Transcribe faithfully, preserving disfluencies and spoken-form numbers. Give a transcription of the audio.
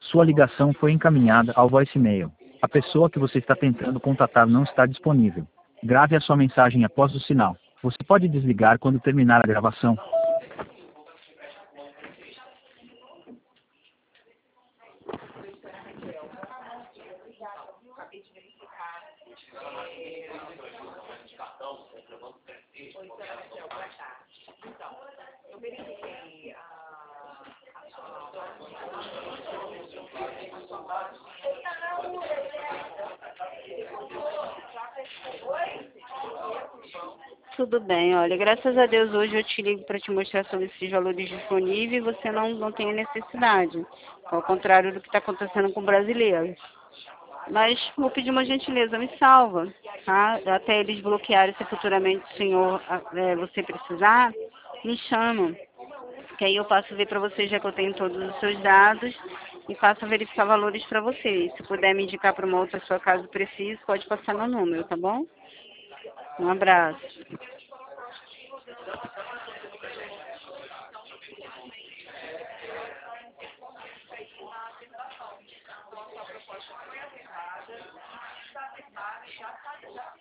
Sua ligação foi encaminhada ao voicemail. A pessoa que você está tentando contatar não está disponível. Grave a sua mensagem após o sinal. Você pode desligar quando terminar a gravação. Eu verifiquei Tudo bem, olha, graças a Deus hoje eu te ligo para te mostrar sobre esses valores disponíveis e você não, não tem necessidade, ao contrário do que está acontecendo com o brasileiro. Mas vou pedir uma gentileza, me salva, tá? Até eles bloquearem, se futuramente o senhor, é, você precisar, me chama, que aí eu passo a ver para você, já que eu tenho todos os seus dados, e passo a verificar valores para você. Se puder me indicar para uma outra pessoa caso precise, pode passar meu número, tá bom? Um abraço.